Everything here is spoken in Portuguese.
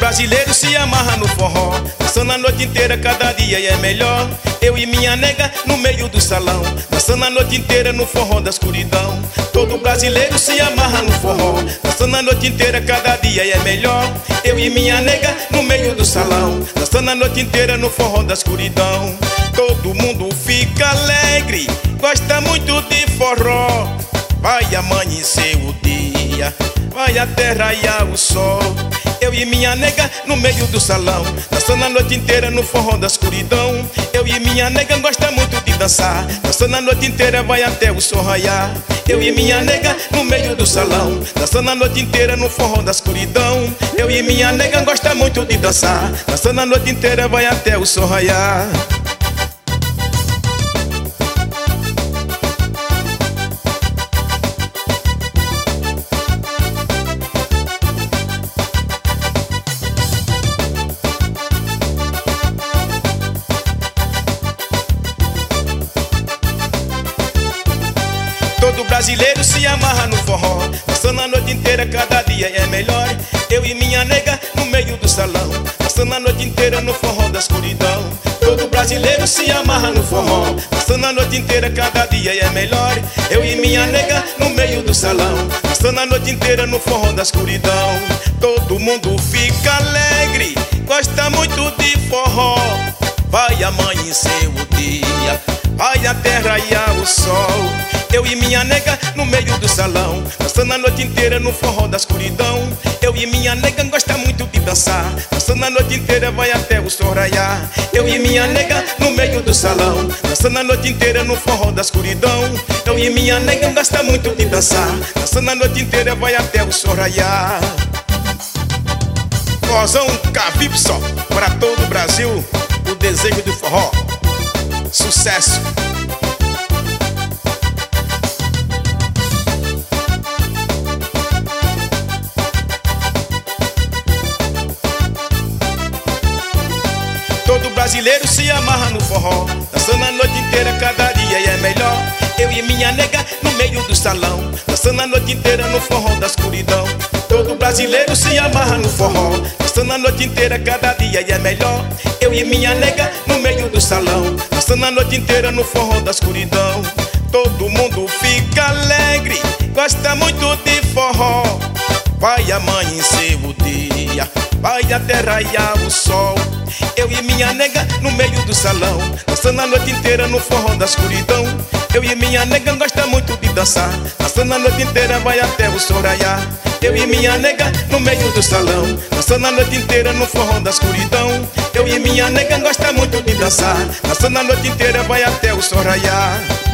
brasileiro se amarra no forró, dançando a noite inteira, cada dia é melhor. Eu e minha nega no meio do salão, dançando a noite inteira no forró da escuridão. Todo brasileiro se amarra no forró, dançando a noite inteira, cada dia é melhor. Eu e minha nega no meio do salão, dançando a noite inteira no forró da escuridão. Todo mundo fica alegre, gosta muito de forró. Vai amanhecer o dia, vai até raiar o sol. Eu e minha nega no meio do salão, dançando a noite inteira no forró da escuridão. Eu e minha nega gosta muito de dançar, dançando a noite inteira, vai até o sol raiar. Eu e minha nega no meio do salão, dançando a noite inteira no forró da escuridão. Eu e minha nega gosta muito de dançar, dançando a noite inteira, vai até o sol raiar. Todo brasileiro se amarra no forró, dançando a noite inteira, cada dia é melhor. Eu e minha nega no meio do salão, dançando a noite inteira no forró da escuridão. Todo brasileiro se amarra no forró, dançando a noite inteira, cada dia é melhor. Eu e minha nega no meio do salão, dançando a noite inteira no forró da escuridão. Todo mundo fica alegre, gosta muito de forró. Vai amanhecer o dia, vai até raiar o sol. Eu e minha nega no meio do salão, dançando a noite inteira no forró da escuridão. Eu e minha nega gosta muito de dançar, dançando a noite inteira, vai até o sol raiar. Eu e minha nega no meio do salão, dançando a noite inteira no forró da escuridão. Eu e minha nega gosta muito de dançar, dançando a noite inteira, vai até o sol raiar. Forrozão Calypso para todo o Brasil, o desejo do forró. Sucesso! Todo brasileiro se amarra no forró, dançando a noite inteira, cada dia é melhor. Eu e minha nega no meio do salão, dançando a noite inteira no forró da escuridão. Todo brasileiro se amarra no forró, dançando a noite inteira, cada dia é melhor. Eu e minha nega no meio do salão, dançando a noite inteira no forró da escuridão. Todo mundo fica alegre, gosta muito de forró. Vai amanhecer o dia, vai até raiar o sol. Eu e minha nega no meio do salão, dançando a noite inteira no forró da escuridão. Eu e minha nega gosta muito de dançar, dançando a noite inteira, vai até o sol raiar. Eu e minha nega no meio do salão, dançando a noite inteira no forró da escuridão. Eu e minha nega gosta muito de dançar, dançando a noite inteira, vai até o sol raiar.